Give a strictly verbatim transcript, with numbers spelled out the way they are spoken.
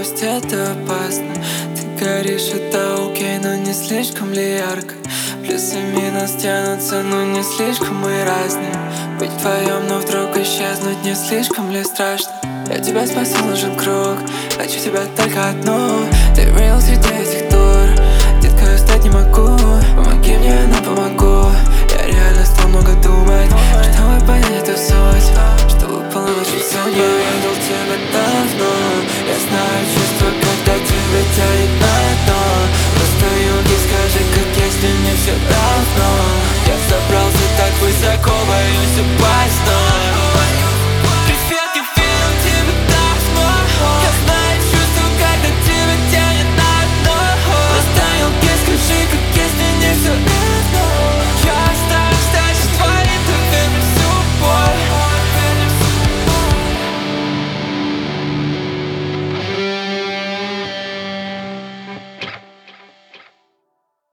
пусть это опасно. Ты горишь, это окей, но не слишком ли ярко? Плюс и минус тянутся, но не слишком мы разные. Быть вдвоем, но вдруг исчезнуть не слишком ли страшно? Я тебя спасу, нужен круг, хочу тебя только одну. Ты real среди этих тур, детка, я стать не могу. Помоги мне, но помогу. Я реально стал много думать, чтобы понять.